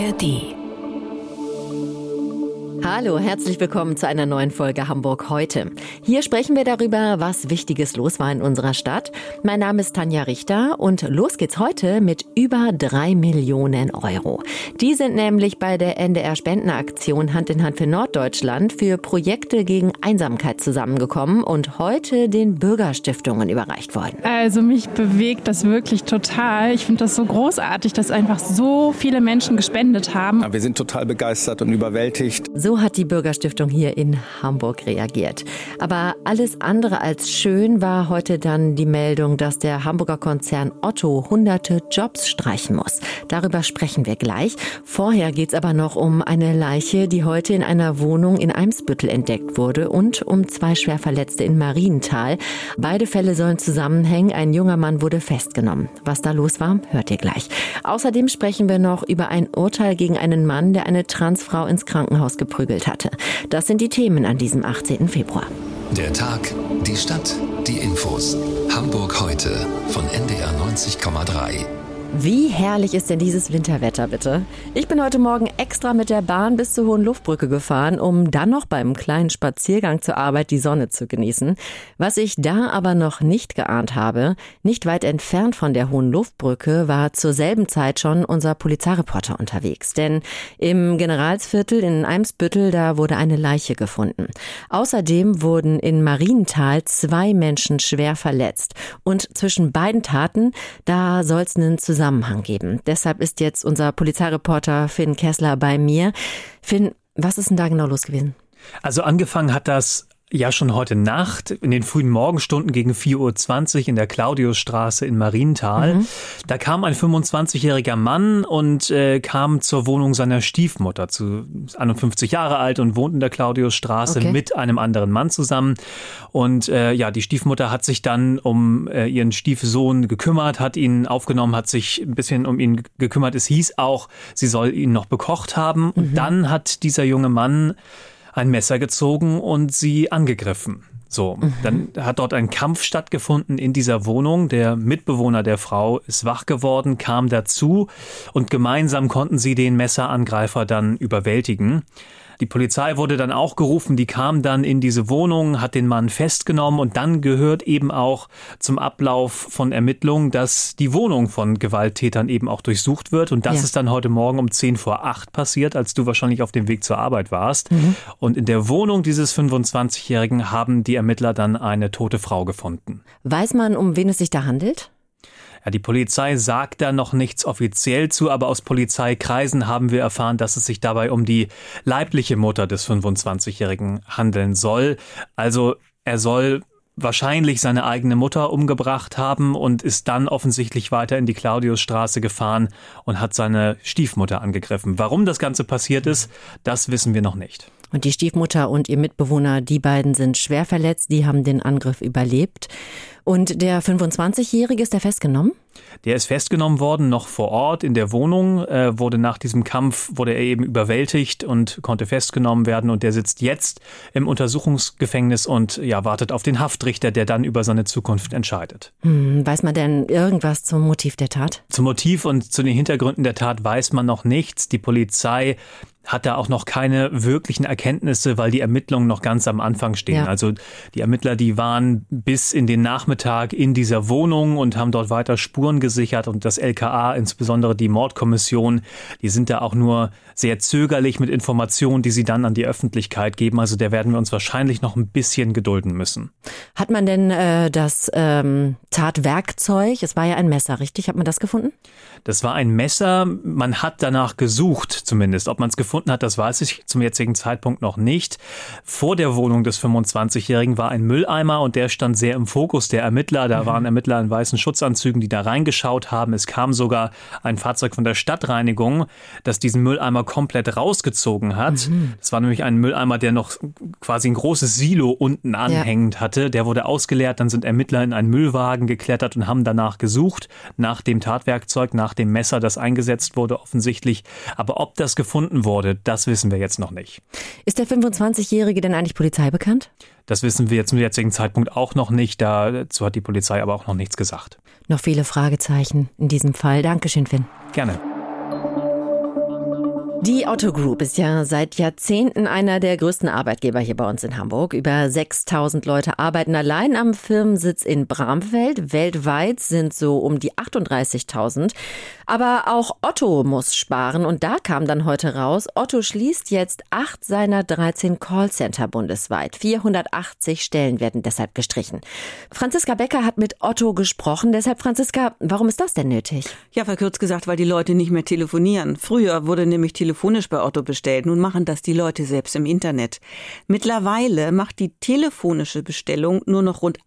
ARD. Hallo, herzlich willkommen zu einer neuen Folge Hamburg heute. Hier sprechen wir darüber, was Wichtiges los war in unserer Stadt. Mein Name ist Tanja Richter und los geht's heute mit über 3 Millionen Euro. Die sind nämlich bei der NDR-Spendenaktion Hand in Hand für Norddeutschland für Projekte gegen Einsamkeit zusammengekommen und heute den Bürgerstiftungen überreicht worden. Also mich bewegt das wirklich total. Ich finde das so großartig, dass einfach so viele Menschen gespendet haben. Wir sind total begeistert und überwältigt. So hat die Bürgerstiftung hier in Hamburg reagiert. Aber alles andere als schön war heute dann die Meldung, dass der Hamburger Konzern Otto hunderte Jobs streichen muss. Darüber sprechen wir gleich. Vorher geht's aber noch um eine Leiche, die heute in einer Wohnung in Eimsbüttel entdeckt wurde und um 2 Schwerverletzte in Marienthal. Beide Fälle sollen zusammenhängen. Ein junger Mann wurde festgenommen. Was da los war, hört ihr gleich. Außerdem sprechen wir noch über ein Urteil gegen einen Mann, der eine Transfrau ins Krankenhaus geprügelt hatte. Das sind die Themen an diesem 18. Februar. Der Tag, die Stadt, die Infos. Hamburg heute von NDR 90,3. Wie herrlich ist denn dieses Winterwetter, bitte? Ich bin heute Morgen extra mit der Bahn bis zur Hohenluftbrücke gefahren, um dann noch beim kleinen Spaziergang zur Arbeit die Sonne zu genießen. Was ich da aber noch nicht geahnt habe, nicht weit entfernt von der Hohenluftbrücke war zur selben Zeit schon unser Polizeireporter unterwegs. Denn im Generalsviertel in Eimsbüttel, da wurde eine Leiche gefunden. Außerdem wurden in Marienthal 2 Menschen schwer verletzt. Und zwischen beiden Taten, da soll es einen Zusammenhang geben. Deshalb ist jetzt unser Polizeireporter Finn Kessler bei mir. Finn, was ist denn da genau los gewesen? Also angefangen hat das ja schon heute Nacht in den frühen Morgenstunden gegen 4:20 Uhr in der Claudiusstraße in Marienthal. Da kam ein 25-jähriger Mann und kam zur Wohnung seiner Stiefmutter, zu 51 Jahre alt und wohnt in der Claudiusstraße mit einem anderen Mann zusammen. Und die Stiefmutter hat sich dann um ihren Stiefsohn gekümmert, hat ihn aufgenommen, hat sich ein bisschen um ihn gekümmert. Es hieß auch, sie soll ihn noch bekocht haben. Und dann hat dieser junge Mann ein Messer gezogen und sie angegriffen. Dann hat dort ein Kampf stattgefunden in dieser Wohnung. Der Mitbewohner der Frau ist wach geworden, kam dazu und gemeinsam konnten sie den Messerangreifer dann überwältigen. Die Polizei wurde dann auch gerufen, die kam dann in diese Wohnung, hat den Mann festgenommen und dann gehört eben auch zum Ablauf von Ermittlungen, dass die Wohnung von Gewalttätern eben auch durchsucht wird und das ist dann heute Morgen um 7:50 passiert, als du wahrscheinlich auf dem Weg zur Arbeit warst. Und in der Wohnung dieses 25-Jährigen haben die Ermittler dann eine tote Frau gefunden. Weiß man, um wen es sich da handelt? Ja, die Polizei sagt da noch nichts offiziell zu, aber aus Polizeikreisen haben wir erfahren, dass es sich dabei um die leibliche Mutter des 25-Jährigen handeln soll. Also er soll wahrscheinlich seine eigene Mutter umgebracht haben und ist dann offensichtlich weiter in die Claudiusstraße gefahren und hat seine Stiefmutter angegriffen. Warum das Ganze passiert ist, das wissen wir noch nicht. Und die Stiefmutter und ihr Mitbewohner, die beiden sind schwer verletzt, die haben den Angriff überlebt. Und der 25-Jährige, ist der festgenommen? Der ist festgenommen worden, noch vor Ort in der Wohnung, wurde nach diesem Kampf, wurde er eben überwältigt und konnte festgenommen werden und der sitzt jetzt im Untersuchungsgefängnis und wartet auf den Haftrichter, der dann über seine Zukunft entscheidet. Weiß man denn irgendwas zum Motiv der Tat? Zum Motiv und zu den Hintergründen der Tat weiß man noch nichts. Die Polizei hat da auch noch keine wirklichen Erkenntnisse, weil die Ermittlungen noch ganz am Anfang stehen. Ja. Also die Ermittler, die waren bis in den Nachmittag in dieser Wohnung und haben dort weiter Spuren gesichert und das LKA, insbesondere die Mordkommission, die sind da auch nur sehr zögerlich mit Informationen, die sie dann an die Öffentlichkeit geben. Also da werden wir uns wahrscheinlich noch ein bisschen gedulden müssen. Hat man denn das Tatwerkzeug, es war ja ein Messer, richtig? Hat man das gefunden? Das war ein Messer. Man hat danach gesucht zumindest. Ob man es gefunden hat, das weiß ich zum jetzigen Zeitpunkt noch nicht. Vor der Wohnung des 25-Jährigen war ein Mülleimer und der stand sehr im Fokus der Ermittler. Da waren Ermittler in weißen Schutzanzügen, die da reingeschaut haben. Es kam sogar ein Fahrzeug von der Stadtreinigung, das diesen Mülleimer komplett rausgezogen hat. Das war nämlich ein Mülleimer, der noch quasi ein großes Silo unten anhängend hatte. Der wurde ausgeleert, dann sind Ermittler in einen Müllwagen geklettert und haben danach gesucht, nach dem Tatwerkzeug, nach dem Messer, das eingesetzt wurde offensichtlich. Aber ob das gefunden wurde, das wissen wir jetzt noch nicht. Ist der 25-Jährige denn eigentlich Polizei bekannt? Das wissen wir jetzt zum jetzigen Zeitpunkt auch noch nicht. Dazu hat die Polizei aber auch noch nichts gesagt. Noch viele Fragezeichen in diesem Fall. Dankeschön, Finn. Gerne. Die Otto Group ist ja seit Jahrzehnten einer der größten Arbeitgeber hier bei uns in Hamburg. Über 6.000 Leute arbeiten allein am Firmensitz in Bramfeld. Weltweit sind so um die 38.000. Aber auch Otto muss sparen und da kam dann heute raus, Otto schließt jetzt 8 seiner 13 Callcenter bundesweit. 480 Stellen werden deshalb gestrichen. Franziska Becker hat mit Otto gesprochen. Deshalb, Franziska, warum ist das denn nötig? Ja, verkürzt gesagt, weil die Leute nicht mehr telefonieren. Früher wurde nämlich telefonisch bei Otto bestellt. Nun machen das die Leute selbst im Internet. Mittlerweile macht die telefonische Bestellung nur noch rund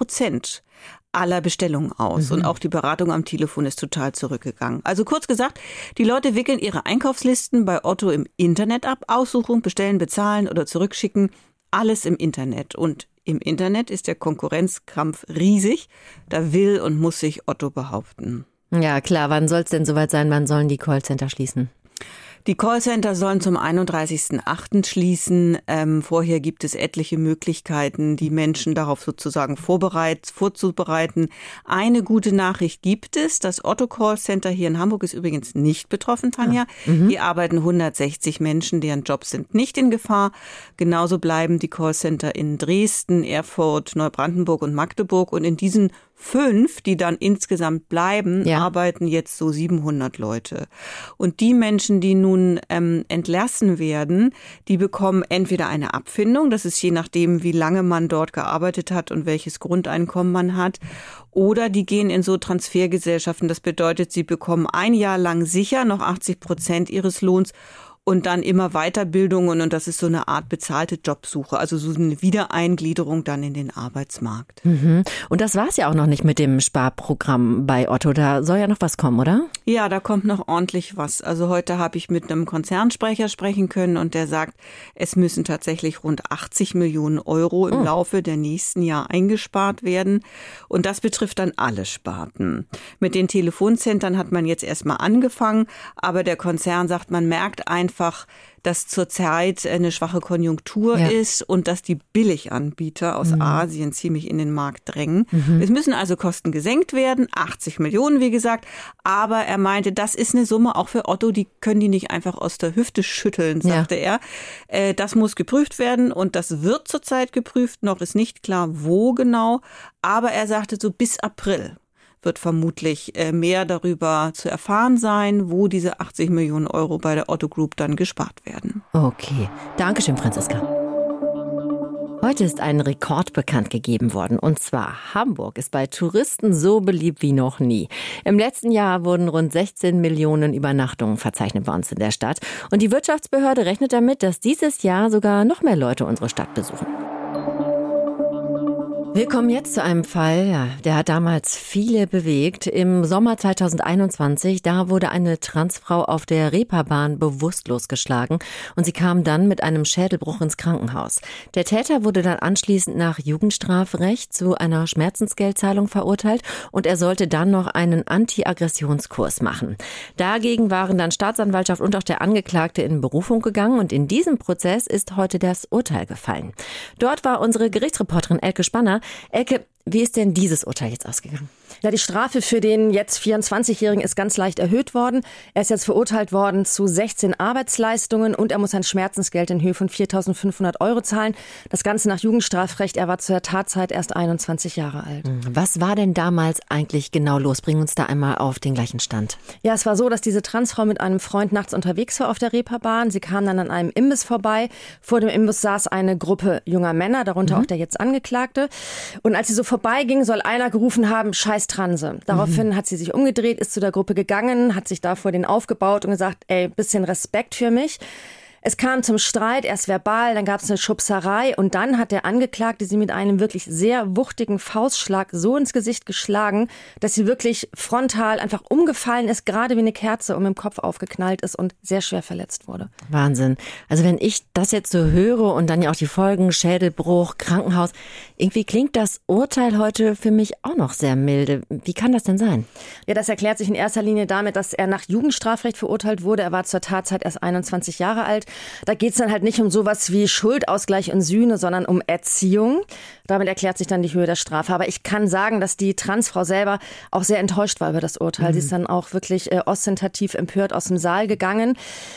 1% aller Bestellungen aus. Und auch die Beratung am Telefon ist total zurückgegangen. Also kurz gesagt, die Leute wickeln ihre Einkaufslisten bei Otto im Internet ab. Aussuchen, bestellen, bezahlen oder zurückschicken. Alles im Internet. Und im Internet ist der Konkurrenzkampf riesig. Da will und muss sich Otto behaupten. Ja, klar. Wann soll es denn soweit sein? Wann sollen die Callcenter schließen? Die Callcenter sollen zum 31.08. schließen. Vorher gibt es etliche Möglichkeiten, die Menschen darauf sozusagen vorzubereiten. Eine gute Nachricht gibt es. Das Otto Callcenter hier in Hamburg ist übrigens nicht betroffen, Tanja. Hier arbeiten 160 Menschen, deren Jobs sind nicht in Gefahr. Genauso bleiben die Callcenter in Dresden, Erfurt, Neubrandenburg und Magdeburg. Und in diesen 5, die dann insgesamt bleiben, arbeiten jetzt so 700 Leute. Und die Menschen, die nun entlassen werden, die bekommen entweder eine Abfindung, das ist je nachdem, wie lange man dort gearbeitet hat und welches Grundeinkommen man hat, oder die gehen in so Transfergesellschaften. Das bedeutet, sie bekommen ein Jahr lang sicher noch 80% ihres Lohns und dann immer Weiterbildungen und das ist so eine Art bezahlte Jobsuche, also so eine Wiedereingliederung dann in den Arbeitsmarkt. Und das war's ja auch noch nicht mit dem Sparprogramm bei Otto, da soll ja noch was kommen, oder? Ja, da kommt noch ordentlich was. Also heute habe ich mit einem Konzernsprecher sprechen können und der sagt, es müssen tatsächlich rund 80 Millionen Euro im Laufe der nächsten Jahr eingespart werden und das betrifft dann alle Sparten. Mit den Telefonzentren hat man jetzt erstmal angefangen, aber der Konzern sagt, man merkt einfach, dass zurzeit eine schwache Konjunktur ist und dass die Billiganbieter aus Asien ziemlich in den Markt drängen. Es müssen also Kosten gesenkt werden, 80 Millionen, wie gesagt. Aber er meinte, das ist eine Summe auch für Otto, die können die nicht einfach aus der Hüfte schütteln, sagte er. Das muss geprüft werden und das wird zurzeit geprüft. Noch ist nicht klar, wo genau. Aber er sagte so bis April wird vermutlich mehr darüber zu erfahren sein, wo diese 80 Millionen Euro bei der Otto Group dann gespart werden. Okay, Dankeschön, Franziska. Heute ist ein Rekord bekannt gegeben worden. Und zwar, Hamburg ist bei Touristen so beliebt wie noch nie. Im letzten Jahr wurden rund 16 Millionen Übernachtungen verzeichnet bei uns in der Stadt. Und die Wirtschaftsbehörde rechnet damit, dass dieses Jahr sogar noch mehr Leute unsere Stadt besuchen. Wir kommen jetzt zu einem Fall, der hat damals viele bewegt. Im Sommer 2021, da wurde eine Transfrau auf der Reeperbahn bewusstlos geschlagen und sie kam dann mit einem Schädelbruch ins Krankenhaus. Der Täter wurde dann anschließend nach Jugendstrafrecht zu einer Schmerzensgeldzahlung verurteilt und er sollte dann noch einen Anti-Aggressionskurs machen. Dagegen waren dann Staatsanwaltschaft und auch der Angeklagte in Berufung gegangen und in diesem Prozess ist heute das Urteil gefallen. Dort war unsere Gerichtsreporterin Elke Spanner. Elke, wie ist denn dieses Urteil jetzt ausgegangen? Ja, die Strafe für den jetzt 24-Jährigen ist ganz leicht erhöht worden. Er ist jetzt verurteilt worden zu 16 Arbeitsleistungen und er muss ein Schmerzensgeld in Höhe von 4.500 Euro zahlen. Das Ganze nach Jugendstrafrecht. Er war zur Tatzeit erst 21 Jahre alt. Was war denn damals eigentlich genau los? Bring uns da einmal auf den gleichen Stand. Ja, es war so, dass diese Transfrau mit einem Freund nachts unterwegs war auf der Reeperbahn. Sie kam dann an einem Imbiss vorbei. Vor dem Imbiss saß eine Gruppe junger Männer, darunter auch der jetzt Angeklagte. Und als sie so vorbeiging, soll einer gerufen haben, Scheiß Transe. Daraufhin hat sie sich umgedreht, ist zu der Gruppe gegangen, hat sich da vor denen aufgebaut und gesagt, ey, bisschen Respekt für mich. Es kam zum Streit, erst verbal, dann gab es eine Schubserei und dann hat der Angeklagte sie mit einem wirklich sehr wuchtigen Faustschlag so ins Gesicht geschlagen, dass sie wirklich frontal einfach umgefallen ist, gerade wie eine Kerze und mit dem Kopf aufgeknallt ist und sehr schwer verletzt wurde. Wahnsinn. Also wenn ich das jetzt so höre und dann ja auch die Folgen, Schädelbruch, Krankenhaus, irgendwie klingt das Urteil heute für mich auch noch sehr milde. Wie kann das denn sein? Ja, das erklärt sich in erster Linie damit, dass er nach Jugendstrafrecht verurteilt wurde. Er war zur Tatzeit erst 21 Jahre alt. Da geht es dann halt nicht um sowas wie Schuldausgleich und Sühne, sondern um Erziehung. Damit erklärt sich dann die Höhe der Strafe. Aber ich kann sagen, dass die Transfrau selber auch sehr enttäuscht war über das Urteil. Sie ist dann auch wirklich ostentativ empört aus dem Saal gegangen.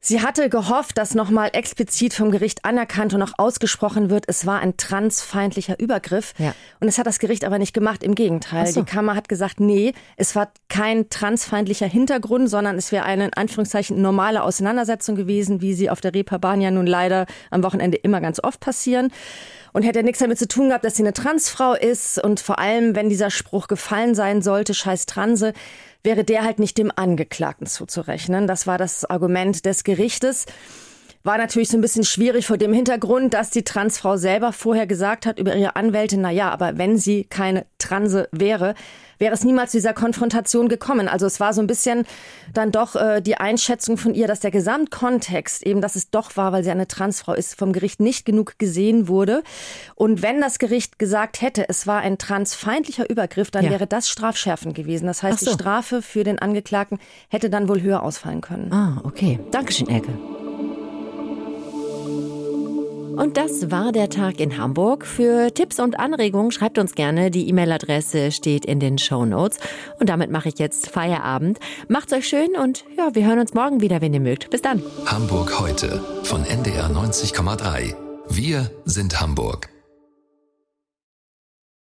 Sie hatte gehofft, dass nochmal explizit vom Gericht anerkannt und auch ausgesprochen wird, es war ein transfeindlicher Übergriff. Ja. Und das hat das Gericht aber nicht gemacht, im Gegenteil. Ach so. Die Kammer hat gesagt, nee, es war kein transfeindlicher Hintergrund, sondern es wäre eine in Anführungszeichen normale Auseinandersetzung gewesen, wie sie auf der Reeperbahn ja nun leider am Wochenende immer ganz oft passieren. Und hätte nichts damit zu tun gehabt, dass sie eine Transfrau ist. Und vor allem, wenn dieser Spruch gefallen sein sollte, scheiß Transe, wäre der halt nicht dem Angeklagten zuzurechnen. Das war das Argument des Gerichtes. War natürlich so ein bisschen schwierig vor dem Hintergrund, dass die Transfrau selber vorher gesagt hat über ihre Anwältin, na ja, aber wenn sie keine Transe wäre, wäre es niemals zu dieser Konfrontation gekommen. Also es war so ein bisschen dann doch die Einschätzung von ihr, dass der Gesamtkontext eben, dass es doch war, weil sie eine Transfrau ist, vom Gericht nicht genug gesehen wurde. Und wenn das Gericht gesagt hätte, es war ein transfeindlicher Übergriff, dann wäre das strafschärfend gewesen. Das heißt, die Strafe für den Angeklagten hätte dann wohl höher ausfallen können. Ah, okay. Dankeschön, Elke. Und das war der Tag in Hamburg. Für Tipps und Anregungen schreibt uns gerne. Die E-Mail-Adresse steht in den Shownotes. Und damit mache ich jetzt Feierabend. Macht's euch schön und ja, wir hören uns morgen wieder, wenn ihr mögt. Bis dann. Hamburg heute von NDR 90,3. Wir sind Hamburg.